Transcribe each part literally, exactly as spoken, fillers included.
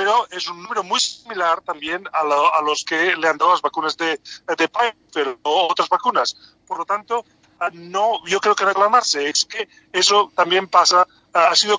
pero es un número muy similar también a, lo, a los que le han dado las vacunas de, de Pfizer o otras vacunas. Por lo tanto, no, yo creo que reclamarse es que eso también pasa, ha sido,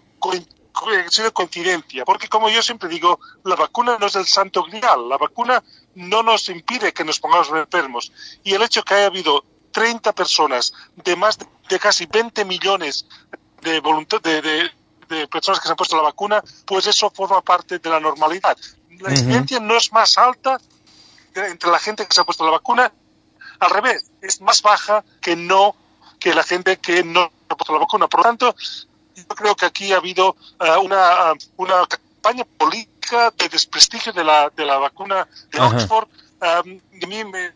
ha sido coincidencia, porque como yo siempre digo, la vacuna no es el santo grial, la vacuna no nos impide que nos pongamos enfermos, y el hecho que haya habido treinta personas de más de, de casi veinte millones de voluntad de, de de personas que se han puesto la vacuna, pues eso forma parte de la normalidad. La incidencia uh-huh. no es más alta entre la gente que se ha puesto la vacuna, al revés, es más baja que no que la gente que no se ha puesto la vacuna. Por lo tanto, yo creo que aquí ha habido uh, una, uh, una campaña política de desprestigio de la de la vacuna de uh-huh. Oxford. Um, a mí, me,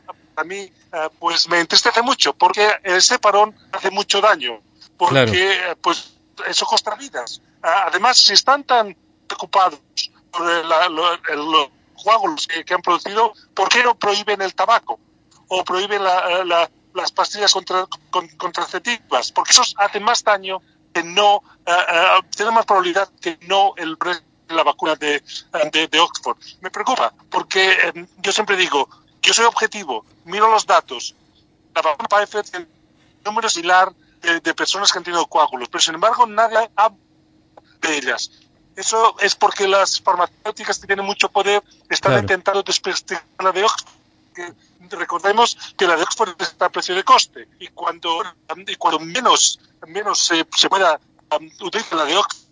a mí uh, pues me entristece mucho, porque ese parón hace mucho daño, porque claro. pues eso cuesta vidas. Además, si están tan preocupados por la, lo, los coágulos que, que han producido, ¿por qué no prohíben el tabaco? O prohíben la, la, las pastillas contra, con, contraceptivas, porque eso hace más daño que no, uh, uh, tiene más probabilidad que no el la vacuna de, de, de Oxford. Me preocupa, porque eh, yo siempre digo, yo soy objetivo, miro los datos, la vacuna Pfizer tiene un número similar de, de personas que han tenido coágulos, pero sin embargo nadie habla de ellas. Eso es porque las farmacéuticas que tienen mucho poder están claro. intentando desprestigiar la de Oxford. Que recordemos que la de Oxford está a precio de coste, y cuando y cuando menos menos se, se pueda um, utilizar la de Oxford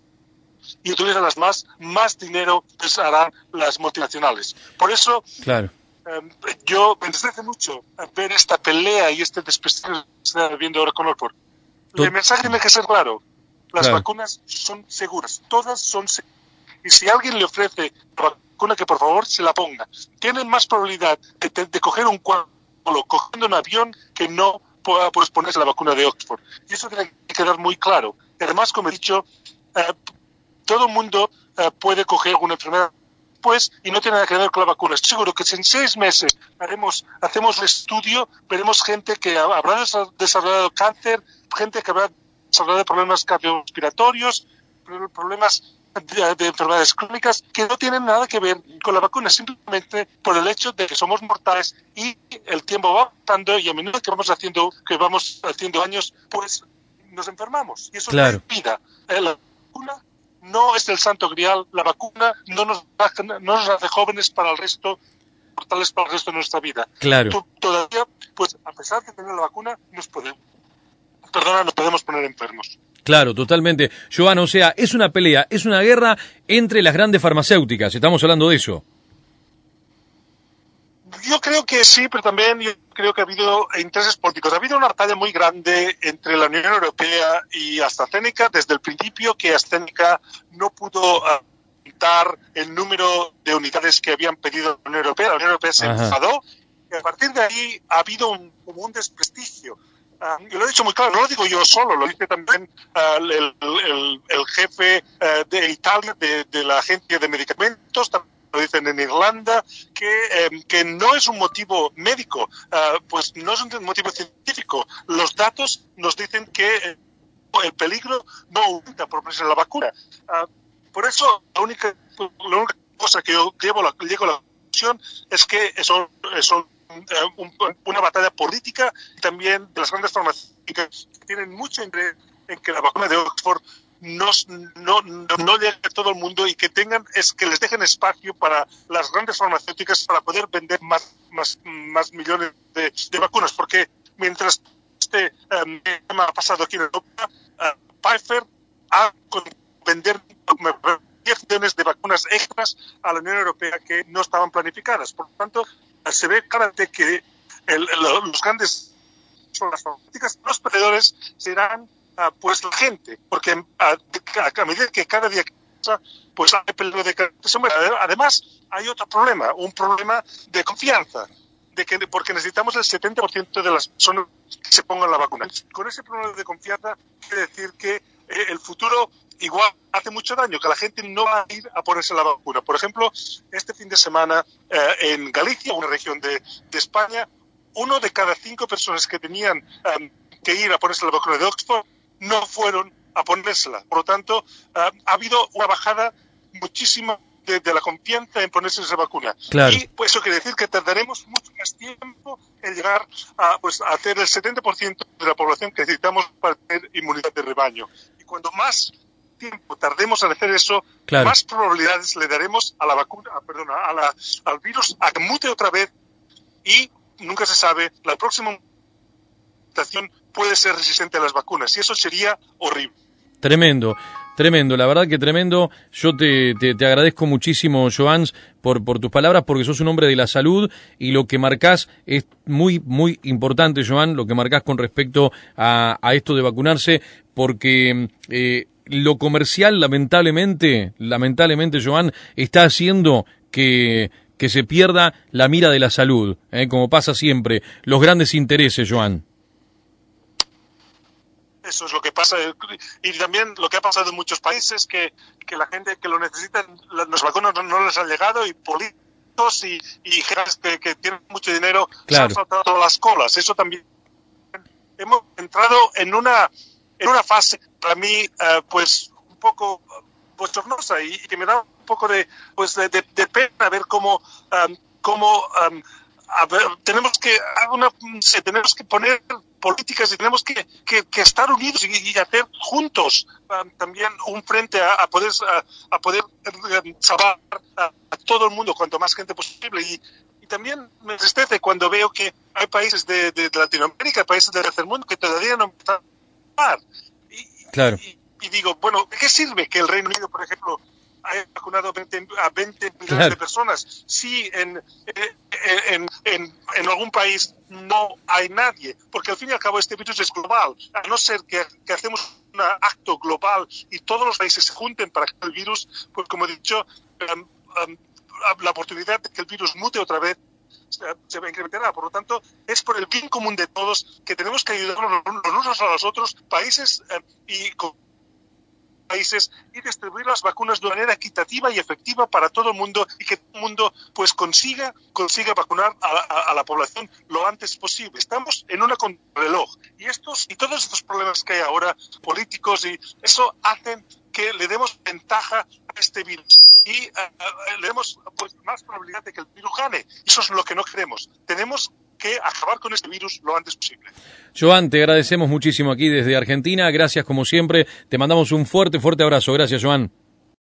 y utilizan las más, más dinero pues harán las multinacionales. Por eso claro. um, yo me entristece mucho ver esta pelea y este desprestigio que se está viendo ahora con Oxford. Tot... El mensaje tiene que ser claro. Las claro. vacunas son seguras, todas son seguras. Y si alguien le ofrece la vacuna, que por favor se la ponga. Tienen más probabilidad de, de coger un coágulo cogiendo un avión que no pueda pues, ponerse la vacuna de Oxford. Y eso tiene que quedar muy claro. Además, como he dicho, eh, todo el mundo eh, puede coger alguna enfermedad pues y no tiene nada que ver con la vacuna. Estoy seguro que si en seis meses haremos, hacemos un estudio, veremos gente que habrá desarrollado cáncer, gente que habrá desarrollado problemas cardiorrespiratorios, problemas de, de enfermedades crónicas que no tienen nada que ver con la vacuna, simplemente por el hecho de que somos mortales y el tiempo va pasando y a medida que vamos haciendo, que vamos haciendo años, pues nos enfermamos. Y eso claro. es vida. Eh, la vacuna no es el santo grial, la vacuna no nos, no nos hace jóvenes para el resto, mortales para el resto de nuestra vida. Claro. Tú, todavía, pues a pesar de tener la vacuna, nos podemos, perdona, nos podemos poner enfermos. Claro, totalmente. Joan, o sea, es una pelea, es una guerra entre las grandes farmacéuticas, estamos hablando de eso. Yo creo que sí, pero también yo creo que ha habido intereses políticos. Ha habido una batalla muy grande entre la Unión Europea y AstraZeneca desde el principio, que AstraZeneca no pudo aumentar el número de unidades que habían pedido la Unión Europea. La Unión Europea se Ajá. enfadó y a partir de ahí ha habido un, como un desprestigio. Uh, yo lo he dicho muy claro, no lo digo yo solo, lo dice también uh, el, el, el jefe uh, de Italia, de, de la Agencia de Medicamentos, también lo dicen en Irlanda, que, eh, que no es un motivo médico, uh, pues no es un motivo científico. Los datos nos dicen que eh, el peligro no aumenta por ponerse la vacuna. Uh, por eso, la única, la única cosa que yo llevo la, llego a la conclusión es que son, son un, una batalla política y también de las grandes farmacéuticas que tienen mucho interés en que la vacuna de Oxford No, no, no, no llegue a todo el mundo y que tengan es que les dejen espacio para las grandes farmacéuticas para poder vender más más, más millones de, de vacunas, porque mientras este um, tema ha pasado aquí en Europa, uh, Pfizer ha vender diez millones de vacunas extras a la Unión Europea que no estaban planificadas. Por lo tanto, se ve claramente que el, el, los grandes son las farmacéuticas, los perdedores serán Uh, pues la gente, porque uh, a, a medida que cada día pasa, pues hay peligro de que se muera. Además, hay otro problema, un problema de confianza, de que porque necesitamos el setenta por ciento de las personas que se pongan la vacuna. Con ese problema de confianza, quiere decir que eh, el futuro igual hace mucho daño, que la gente no va a ir a ponerse la vacuna. Por ejemplo, este fin de semana eh, en Galicia, una región de, de España, uno de cada cinco personas que tenían um, que ir a ponerse la vacuna de Oxford no fueron a ponérsela. Por lo tanto, uh, ha habido una bajada muchísima de, de la confianza en ponerse esa vacuna. Claro. Y pues eso quiere decir que tardaremos mucho más tiempo en llegar a, pues, a hacer el setenta por ciento de la población que necesitamos para tener inmunidad de rebaño. Y cuando más tiempo tardemos en hacer eso, claro, más probabilidades le daremos a la vacuna, perdón, a la, al virus a que mute otra vez, y nunca se sabe, la próxima mutación puede ser resistente a las vacunas, y eso sería horrible. Tremendo, tremendo, la verdad que tremendo. Yo te, te, te agradezco muchísimo, Joans, por, por tus palabras, porque sos un hombre de la salud, y lo que marcás es muy, muy importante, Joan, lo que marcás con respecto a, a esto de vacunarse, porque eh, lo comercial, lamentablemente, lamentablemente, Joan, está haciendo que, que se pierda la mira de la salud, ¿eh? Como pasa siempre, los grandes intereses, Joan. Eso es lo que pasa, y también lo que ha pasado en muchos países, que, que la gente que lo necesita, las vacunas no, no les han llegado, y políticos y, y gente que, que tienen mucho dinero, claro, se han saltado todas las colas. Eso también. Hemos entrado en una en una fase, para mí, uh, pues un poco bochornosa, y, y que me da un poco de pues de, de, de pena ver cómo um, cómo um, a ver, tenemos que una, tenemos que poner políticas, y tenemos que, que, que estar unidos y, y hacer juntos um, también un frente a, a poder a, a poder um, salvar a, a todo el mundo, cuanto más gente posible. Y, y también me entristece cuando veo que hay países de, de, de Latinoamérica, países del tercer mundo, que todavía no están a y, claro. y, y digo, bueno, ¿de qué sirve que el Reino Unido, por ejemplo, haya vacunado veinte, a veinte millones claro. de personas si en, en, en, en algún país no hay nadie? Porque al fin y al cabo este virus es global. A no ser que, que hacemos un acto global y todos los países se junten para que el virus, pues como he dicho, um, um, la oportunidad de que el virus mute otra vez se va a incrementar. Por lo tanto, es por el bien común de todos que tenemos que ayudarnos los unos a los otros, países eh, y con países, y distribuir las vacunas de manera equitativa y efectiva para todo el mundo, y que todo el mundo pues consiga consiga vacunar a, a, a la población lo antes posible. Estamos en una contrarreloj, y estos y todos estos problemas que hay ahora políticos, y eso hacen que le demos ventaja a este virus, y uh, le demos pues más probabilidad de que el virus gane. Eso es lo que no queremos. Tenemos que acabar con este virus lo antes posible. Joan, te agradecemos muchísimo aquí desde Argentina. Gracias como siempre. Te mandamos un fuerte, fuerte abrazo. Gracias, Joan.